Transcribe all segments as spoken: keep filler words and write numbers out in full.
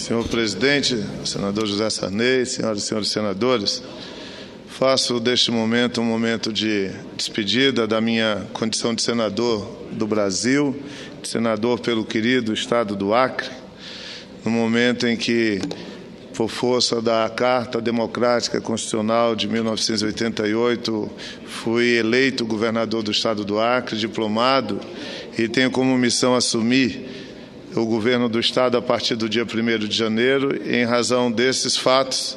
Senhor presidente, senador José Sarney, senhoras e senhores senadores, faço deste momento um momento de despedida da minha condição de senador do Brasil, de senador pelo querido Estado do Acre, no momento em que, por força da Carta Democrática Constitucional de mil novecentos e oitenta e oito, fui eleito governador do Estado do Acre, diplomado, e tenho como missão assumir o governo do Estado a partir do dia primeiro de janeiro. E, em razão desses fatos,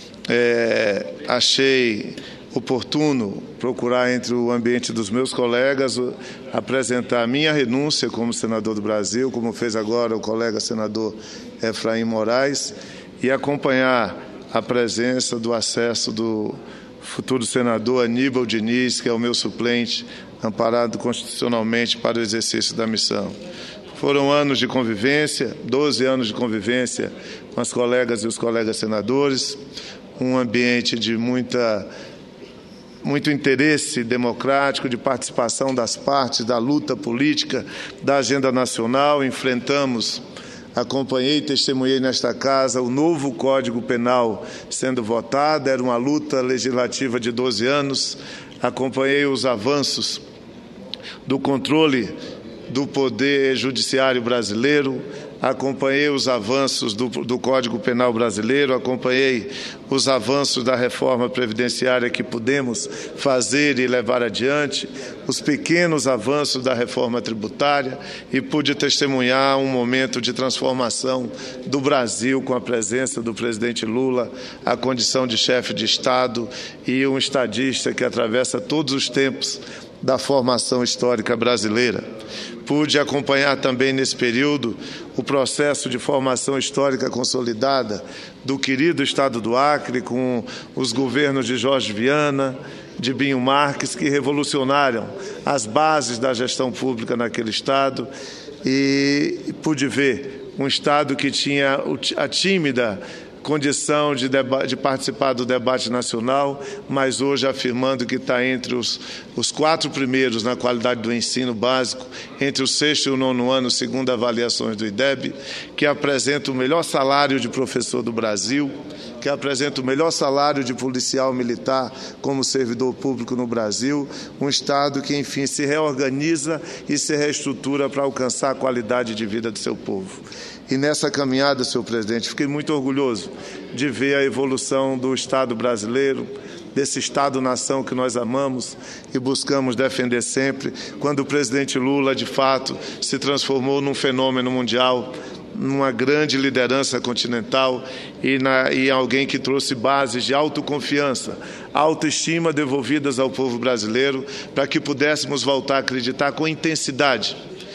é, achei oportuno procurar entre o ambiente dos meus colegas apresentar a minha renúncia como senador do Brasil, como fez agora o colega senador Efraim Moraes, e acompanhar a presença do acesso do futuro senador Aníbal Diniz, que é o meu suplente, amparado constitucionalmente para o exercício da missão. Foram anos de convivência, doze anos de convivência com as colegas e os colegas senadores, um ambiente de muita, muito interesse democrático, de participação das partes, da luta política, da agenda nacional. Enfrentamos, acompanhei e testemunhei nesta casa o novo Código Penal sendo votado, era uma luta legislativa de doze anos, acompanhei os avanços do controle do Poder Judiciário brasileiro, acompanhei os avanços do, do Código Penal brasileiro, acompanhei os avanços da reforma previdenciária que pudemos fazer e levar adiante, os pequenos avanços da reforma tributária, e pude testemunhar um momento de transformação do Brasil com a presença do presidente Lula, a condição de chefe de Estado e um estadista que atravessa todos os tempos da formação histórica brasileira. Pude acompanhar também nesse período o processo de formação histórica consolidada do querido Estado do Acre, com os governos de Jorge Viana, de Binho Marques, que revolucionaram as bases da gestão pública naquele Estado, e pude ver um Estado que tinha a tímida condição de, de participar do debate nacional, mas hoje afirmando que está entre os, os quatro primeiros na qualidade do ensino básico, entre o sexto e o nono ano, segundo avaliações do I D E B, que apresenta o melhor salário de professor do Brasil, que apresenta o melhor salário de policial militar como servidor público no Brasil, um Estado que, enfim, se reorganiza e se reestrutura para alcançar a qualidade de vida do seu povo. E nessa caminhada, senhor presidente, fiquei muito orgulhoso de ver a evolução do Estado brasileiro, desse Estado-nação que nós amamos e buscamos defender sempre, quando o presidente Lula, de fato, se transformou num fenômeno mundial, numa grande liderança continental e, na, e alguém que trouxe bases de autoconfiança, autoestima devolvidas ao povo brasileiro, para que pudéssemos voltar a acreditar com intensidade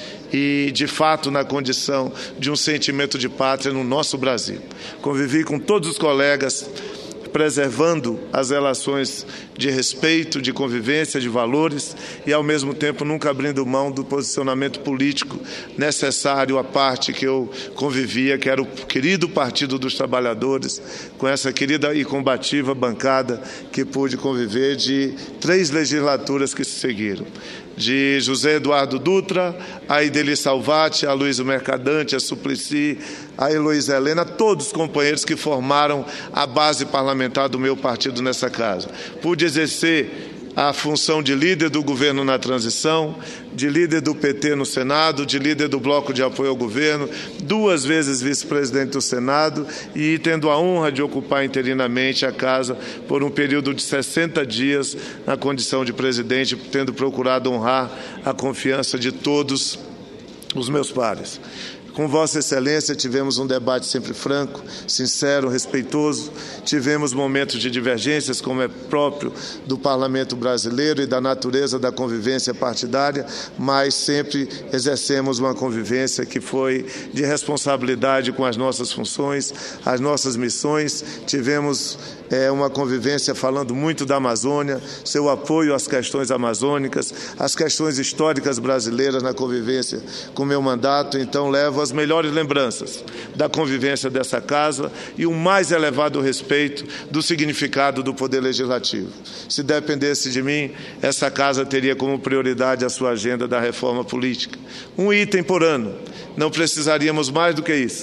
e, de fato, na condição de um sentimento de pátria no nosso Brasil. Convivi com todos os colegas, preservando as relações de respeito, de convivência, de valores, e, ao mesmo tempo, nunca abrindo mão do posicionamento político necessário à parte que eu convivia, que era o querido Partido dos Trabalhadores, com essa querida e combativa bancada que pude conviver de três legislaturas que se seguiram. De José Eduardo Dutra, a Ideli Salvati, a Luísa Mercadante, a Suplicy, a Heloísa Helena, todos os companheiros que formaram a base parlamentar do meu partido nessa casa. Pude exercer a função de líder do governo na transição, de líder do P T no Senado, de líder do Bloco de Apoio ao Governo, duas vezes vice-presidente do Senado e tendo a honra de ocupar interinamente a casa por um período de sessenta dias na condição de presidente, tendo procurado honrar a confiança de todos os meus pares. Com Vossa Excelência tivemos um debate sempre franco, sincero, respeitoso. Tivemos momentos de divergências, como é próprio do parlamento brasileiro e da natureza da convivência partidária, mas sempre exercemos uma convivência que foi de responsabilidade com as nossas funções, as nossas missões. Tivemos é, uma convivência falando muito da Amazônia, seu apoio às questões amazônicas, às questões históricas brasileiras na convivência com meu mandato. Então, levo as melhores lembranças da convivência dessa casa e o mais elevado respeito do significado do Poder Legislativo. Se dependesse de mim, essa casa teria como prioridade a sua agenda da reforma política. Um item por ano. Não precisaríamos mais do que isso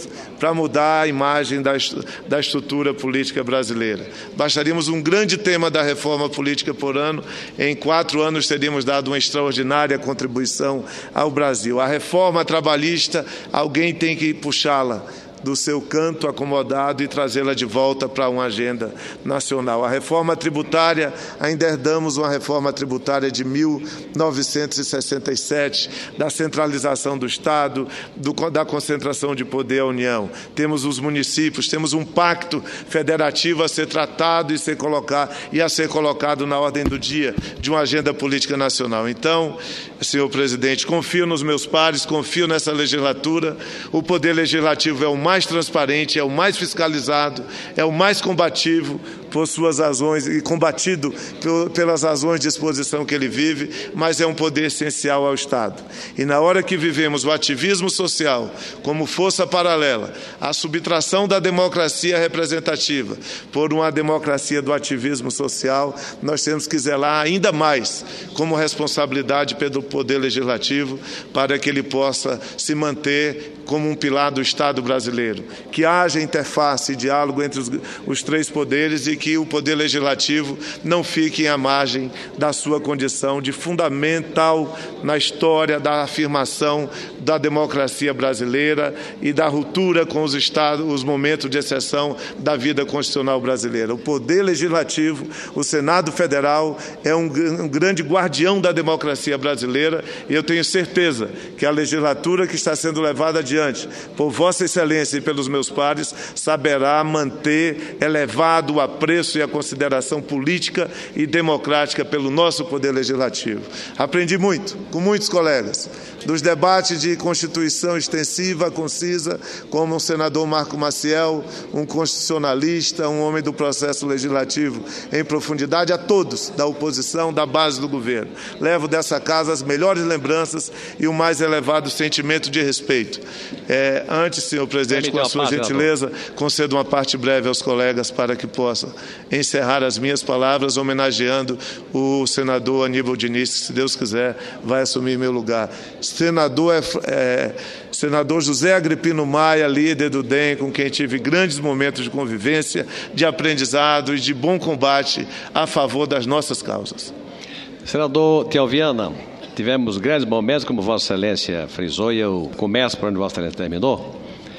para mudar a imagem da, da estrutura política brasileira. Baixaríamos um grande tema da reforma política por ano, em quatro anos teríamos dado uma extraordinária contribuição ao Brasil. A reforma trabalhista, alguém tem que puxá-la do seu canto acomodado e trazê-la de volta para uma agenda nacional. A reforma tributária, ainda herdamos uma reforma tributária de mil novecentos e sessenta e sete, da centralização do Estado, do, da concentração de poder à União. Temos os municípios, temos um pacto federativo a ser tratado e, ser colocar, e a ser colocado na ordem do dia de uma agenda política nacional. Então, senhor presidente, confio nos meus pares, confio nessa legislatura. O poder legislativo é o mais mais transparente, é o mais fiscalizado, é o mais combativo por suas razões e combatido pelas razões de exposição que ele vive, mas é um poder essencial ao Estado. E na hora que vivemos o ativismo social como força paralela, a subtração da democracia representativa por uma democracia do ativismo social, nós temos que zelar ainda mais como responsabilidade pelo poder legislativo para que ele possa se manter como um pilar do Estado brasileiro, que haja interface e diálogo entre os, os três poderes e que o poder legislativo não fique à margem da sua condição de fundamental na história da afirmação da democracia brasileira e da ruptura com os estados, os momentos de exceção da vida constitucional brasileira. O poder legislativo, o Senado Federal, é um, um grande guardião da democracia brasileira e eu tenho certeza que a legislatura que está sendo levada adiante por Vossa Excelência e pelos meus pares saberá manter elevado o apreço e a consideração política e democrática pelo nosso poder legislativo. Aprendi muito, com muitos colegas, dos debates de Constituição extensiva, concisa, como o senador Marco Maciel, um constitucionalista, um homem do processo legislativo em profundidade, a todos da oposição, da base do governo. Levo dessa casa as melhores lembranças e o mais elevado sentimento de respeito. É, antes, senhor presidente, com a sua gentileza, concedo uma parte breve aos colegas para que possa encerrar as minhas palavras, homenageando o senador Aníbal Diniz, que, se Deus quiser, vai assumir meu lugar. Senador, é, é, senador José Agripino Maia, líder do D E M, com quem tive grandes momentos de convivência, de aprendizado e de bom combate a favor das nossas causas. Senador Tião Viana, tivemos grandes momentos, como Vossa Excelência frisou, e eu começo por onde Vossa Excelência terminou.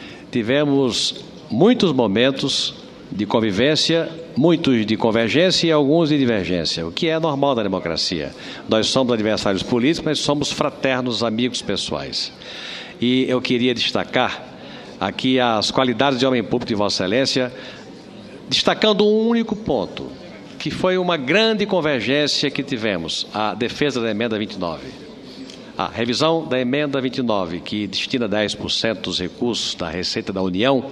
Tivemos muitos momentos de convivência, muitos de convergência e alguns de divergência, o que é normal da democracia. Nós somos adversários políticos, mas somos fraternos amigos pessoais. E eu queria destacar aqui as qualidades de homem público de Vossa Excelência, destacando um único ponto, que foi uma grande convergência que tivemos, a defesa da emenda vinte e nove. A revisão da emenda vinte e nove, que destina dez por cento dos recursos da Receita da União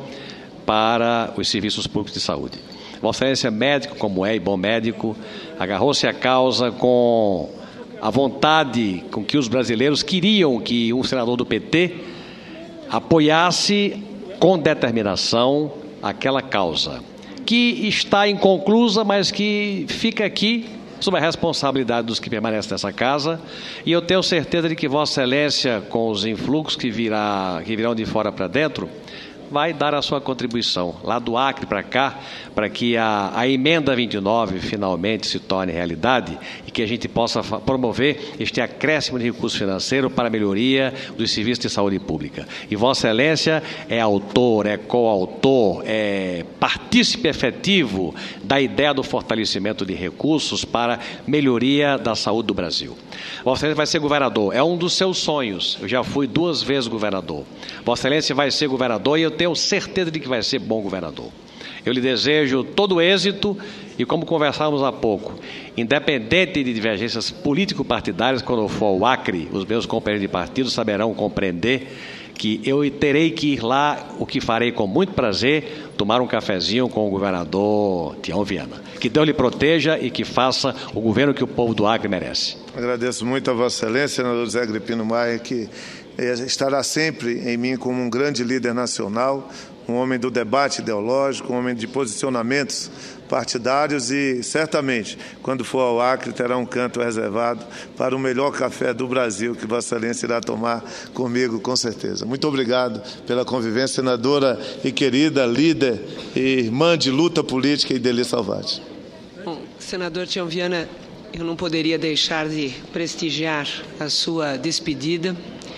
para os serviços públicos de saúde. Vossa Excelência, médico como é e bom médico, agarrou-se à causa com a vontade com que os brasileiros queriam que um senador do P T apoiasse com determinação aquela causa, que está inconclusa, mas que fica aqui sob a responsabilidade dos que permanecem nessa casa, e eu tenho certeza de que Vossa Excelência, com os influxos que, virá, que virão de fora para dentro, vai dar a sua contribuição, lá do Acre para cá, para que a, a emenda vinte e nove finalmente se torne realidade e que a gente possa promover este acréscimo de recurso financeiro para a melhoria dos serviços de saúde pública. E Vossa Excelência é autor, é coautor, é partícipe efetivo da ideia do fortalecimento de recursos para melhoria da saúde do Brasil. Vossa Excelência vai ser governador, é um dos seus sonhos. Eu já fui duas vezes governador. Vossa Excelência vai ser governador e eu tenho certeza de que vai ser bom governador. Eu lhe desejo todo êxito e, como conversávamos há pouco, independente de divergências político-partidárias, quando for ao Acre, os meus companheiros de partido saberão compreender que eu terei que ir lá, o que farei com muito prazer, tomar um cafezinho com o governador Tião Viana. Que Deus lhe proteja e que faça o governo que o povo do Acre merece. Agradeço muito a Vossa Excelência, senador José Agripino Maia, que estará sempre em mim como um grande líder nacional, um homem do debate ideológico, um homem de posicionamentos partidários e, certamente, quando for ao Acre, terá um canto reservado para o melhor café do Brasil que Vossa Excelência irá tomar comigo, com certeza. Muito obrigado pela convivência, senadora e querida, líder e irmã de luta política, Ideli Salvati. Bom, senador Tião Viana, eu não poderia deixar de prestigiar a sua despedida,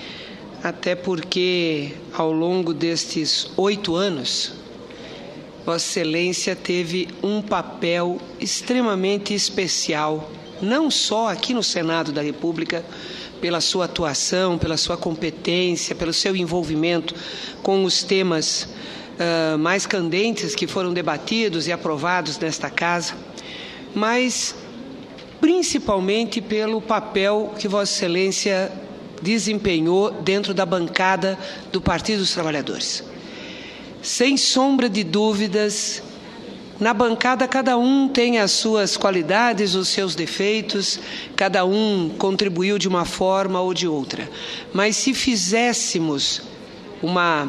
até porque, ao longo destes oito anos, Vossa Excelência teve um papel extremamente especial, não só aqui no Senado da República, pela sua atuação, pela sua competência, pelo seu envolvimento com os temas uh, mais candentes que foram debatidos e aprovados nesta casa, mas principalmente pelo papel que Vossa Excelência desempenhou dentro da bancada do Partido dos Trabalhadores. Sem sombra de dúvidas, na bancada cada um tem as suas qualidades, os seus defeitos, cada um contribuiu de uma forma ou de outra. Mas se fizéssemos uma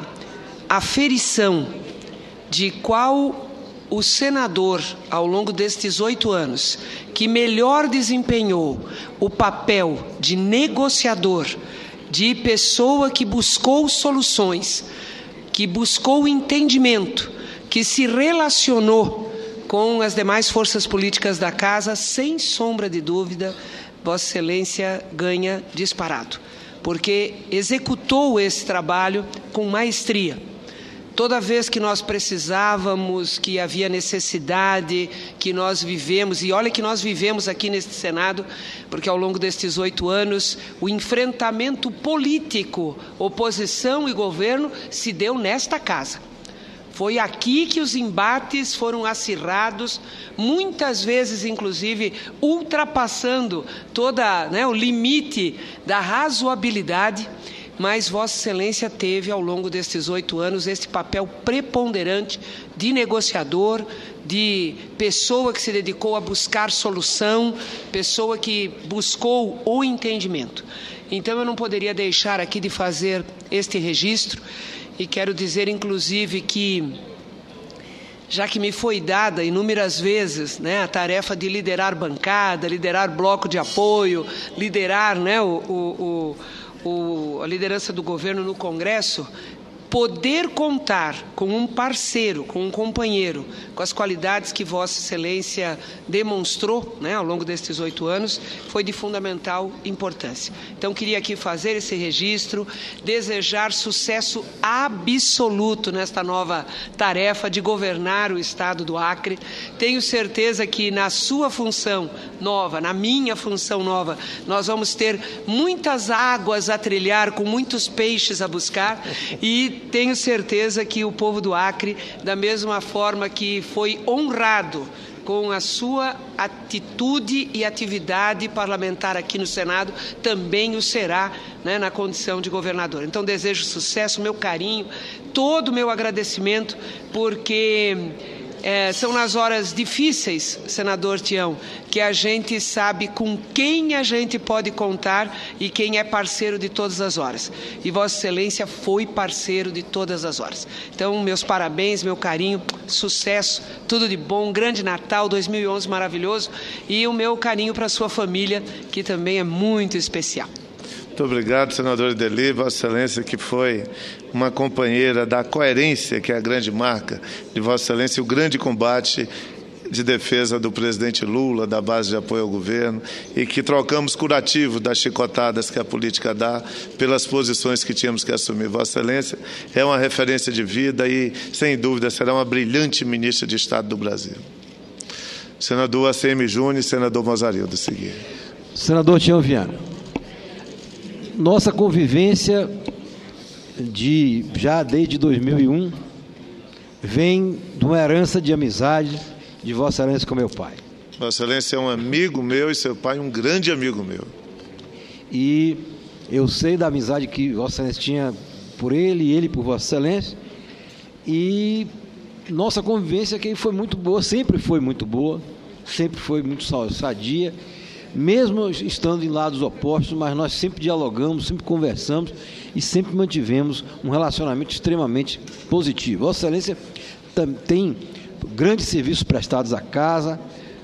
aferição de qual o senador, ao longo destes oito anos, que melhor desempenhou o papel de negociador, de pessoa que buscou soluções, que buscou entendimento, que se relacionou com as demais forças políticas da casa, sem sombra de dúvida, Vossa Excelência ganha disparado, porque executou esse trabalho com maestria. Toda vez que nós precisávamos, que havia necessidade, que nós vivemos, e olha que nós vivemos aqui neste Senado, porque ao longo destes oito anos, o enfrentamento político, oposição e governo, se deu nesta casa. Foi aqui que os embates foram acirrados, muitas vezes, inclusive, ultrapassando toda, né, o limite da razoabilidade, mas Vossa Excelência teve, ao longo destes oito anos, este papel preponderante de negociador, de pessoa que se dedicou a buscar solução, pessoa que buscou o entendimento. Então, eu não poderia deixar aqui de fazer este registro, e quero dizer, inclusive, que, já que me foi dada inúmeras vezes, né, a tarefa de liderar bancada, liderar bloco de apoio, liderar, né, o... o, o O, a liderança do governo no Congresso, poder contar com um parceiro, com um companheiro, com as qualidades que Vossa Excelência demonstrou, né, ao longo destes oito anos, foi de fundamental importância. Então, queria aqui fazer esse registro, desejar sucesso absoluto nesta nova tarefa de governar o Estado do Acre. Tenho certeza que na sua função nova, na minha função nova, nós vamos ter muitas águas a trilhar, com muitos peixes a buscar, e tenho certeza que o povo do Acre, da mesma forma que foi honrado com a sua atitude e atividade parlamentar aqui no Senado, também o será, né, na condição de governador. Então, desejo sucesso, meu carinho, todo o meu agradecimento, porque É, são nas horas difíceis, senador Tião, que a gente sabe com quem a gente pode contar e quem é parceiro de todas as horas. E Vossa Excelência foi parceiro de todas as horas. Então, meus parabéns, meu carinho, sucesso, tudo de bom, grande Natal, dois mil e onze maravilhoso, e o meu carinho para a sua família, que também é muito especial. Muito obrigado, senador Ideli, Vossa Excelência, que foi uma companheira da coerência, que é a grande marca de Vossa Excelência, o grande combate de defesa do presidente Lula, da base de apoio ao governo, e que trocamos curativo das chicotadas que a política dá pelas posições que tínhamos que assumir. Vossa Excelência é uma referência de vida e, sem dúvida, será uma brilhante ministra de Estado do Brasil. Senador A C M Júnior e senador Mozarildo, seguir. Senador Tião Viana, nossa convivência de, já desde dois mil e um vem de uma herança de amizade de Vossa Excelência com meu pai. Vossa Excelência é um amigo meu e seu pai um grande amigo meu. E eu sei da amizade que Vossa Excelência tinha por ele e ele por Vossa Excelência, e nossa convivência aqui foi muito boa, sempre foi muito boa, sempre foi muito sadia, mesmo estando em lados opostos, mas nós sempre dialogamos, sempre conversamos e sempre mantivemos um relacionamento extremamente positivo. Vossa Excelência tem grandes serviços prestados à casa,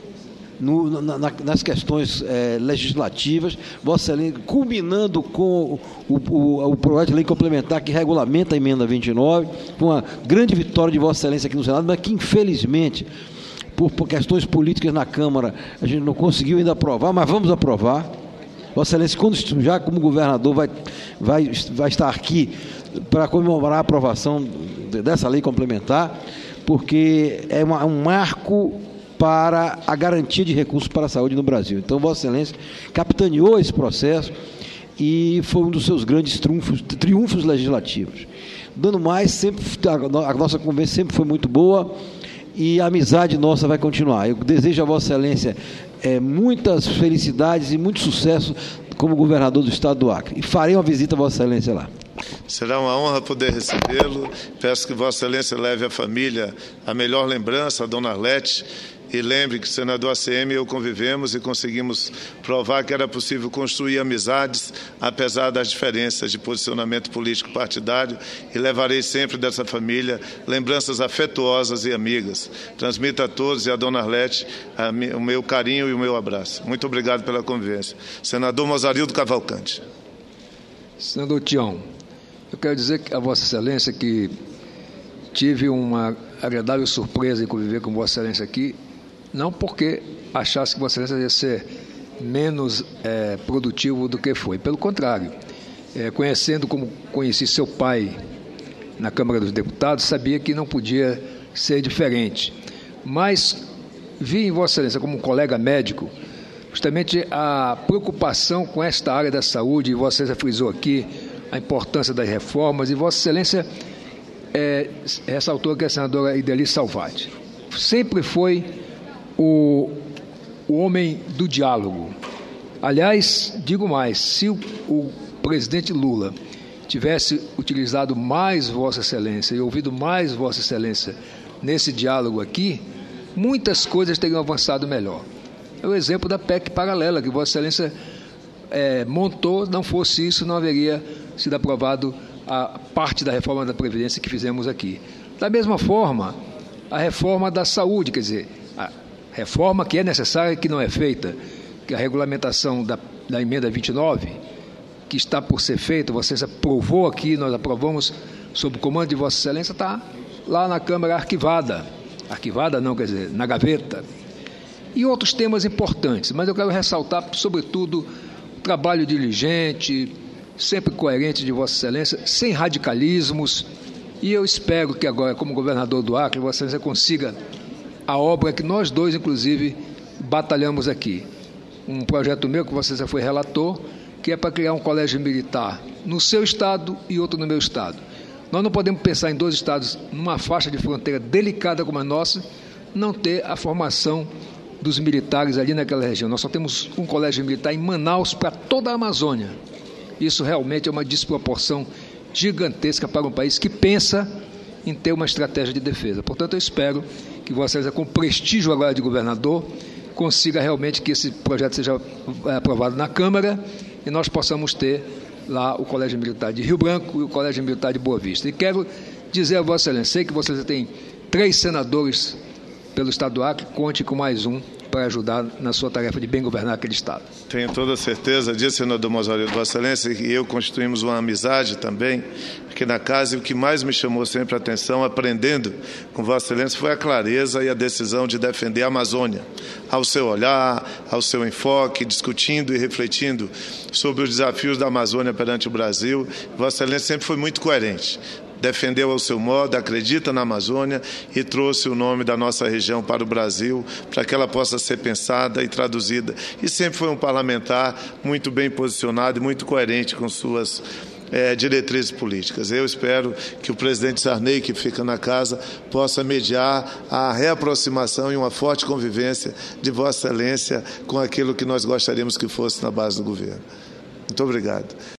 no, na, nas questões é, legislativas, Vossa Excelência, culminando com o, o, o projeto de lei complementar que regulamenta a emenda vinte e nove, com uma grande vitória de Vossa Excelência aqui no Senado, mas que infelizmente, por, por questões políticas na Câmara, a gente não conseguiu ainda aprovar, mas vamos aprovar. Vossa Excelência, quando já como governador, vai, vai, vai estar aqui para comemorar a aprovação dessa lei complementar, porque é uma, um marco para a garantia de recursos para a saúde no Brasil. Então, Vossa Excelência capitaneou esse processo e foi um dos seus grandes triunfos, triunfos legislativos. Dando mais, sempre, a nossa conversa sempre foi muito boa e a amizade nossa vai continuar. Eu desejo a Vossa Excelência é, muitas felicidades e muito sucesso como governador do estado do Acre. E farei uma visita a Vossa Excelência lá. Será uma honra poder recebê-lo. Peço que Vossa Excelência leve à família a melhor lembrança, a dona Arlete. E lembre que o senador A C M e eu convivemos e conseguimos provar que era possível construir amizades, apesar das diferenças de posicionamento político partidário, e levarei sempre dessa família lembranças afetuosas e amigas. Transmito a todos e a dona Arlete a mi, o meu carinho e o meu abraço. Muito obrigado pela convivência. Senador Mozarildo Cavalcante. Senador Tião, eu quero dizer a Vossa Excelência que tive uma agradável surpresa em conviver com Vossa Excelência aqui, não porque achasse que Vossa Excelência ia ser menos é, produtivo do que foi. Pelo contrário, é, conhecendo como conheci seu pai na Câmara dos Deputados, sabia que não podia ser diferente. Mas vi em Vossa Excelência como um colega médico justamente a preocupação com esta área da saúde, e Vossa Excelência frisou aqui a importância das reformas, e Vossa Excelência é, ressaltou que a senadora Ideli Salvati sempre foi O, o homem do diálogo. Aliás, digo mais, se o, o presidente Lula tivesse utilizado mais Vossa Excelência e ouvido mais Vossa Excelência nesse diálogo aqui, muitas coisas teriam avançado melhor. É o exemplo da P E C paralela que Vossa Excelência é, montou. Não fosse isso, não haveria sido aprovado a parte da reforma da Previdência que fizemos aqui. Da mesma forma, a reforma da saúde, quer dizer, a reforma que é necessária e que não é feita, que é a regulamentação da, da emenda vinte e nove, que está por ser feita, Vossa Excelência aprovou aqui, nós aprovamos sob o comando de Vossa Excelência, está lá na Câmara arquivada. Arquivada não, quer dizer, na gaveta. E outros temas importantes, mas eu quero ressaltar, sobretudo, o trabalho diligente, sempre coerente de Vossa Excelência, sem radicalismos, e eu espero que agora, como governador do Acre, Vossa Excelência consiga a obra que nós dois, inclusive, batalhamos aqui. Um projeto meu que Vossa Excelência foi relator, que é para criar um colégio militar no seu estado e outro no meu estado. Nós não podemos pensar em dois estados, numa faixa de fronteira delicada como a nossa, não ter a formação dos militares ali naquela região. Nós só temos um colégio militar em Manaus para toda a Amazônia. Isso realmente é uma desproporção gigantesca para um país que pensa em ter uma estratégia de defesa. Portanto, eu espero que Vossa Excelência, com prestígio agora de governador, consiga realmente que esse projeto seja aprovado na Câmara e nós possamos ter lá o Colégio Militar de Rio Branco e o Colégio Militar de Boa Vista. E quero dizer a Vossa Excelência, sei que Vossa Excelência tem três senadores pelo Estado do Acre, conte com mais um para ajudar na sua tarefa de bem governar aquele Estado. Tenho toda a certeza disso, senador Mozarildo. Vossa Excelência e eu constituímos uma amizade também aqui na casa, e o que mais me chamou sempre a atenção, aprendendo com Vossa Excelência, foi a clareza e a decisão de defender a Amazônia, ao seu olhar, ao seu enfoque, discutindo e refletindo sobre os desafios da Amazônia perante o Brasil. Vossa Excelência sempre foi muito coerente. Defendeu ao seu modo, acredita na Amazônia e trouxe o nome da nossa região para o Brasil, para que ela possa ser pensada e traduzida. E sempre foi um parlamentar muito bem posicionado e muito coerente com suas é, diretrizes políticas. Eu espero que o presidente Sarney, que fica na casa, possa mediar a reaproximação e uma forte convivência de Vossa Excelência com aquilo que nós gostaríamos que fosse na base do governo. Muito obrigado.